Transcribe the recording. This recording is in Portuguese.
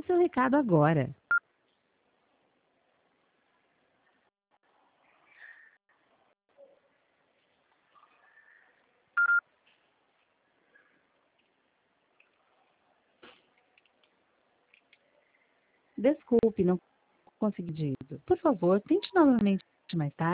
seu recado agora. Desculpe, não consegui. Por favor, tente novamente mais tarde.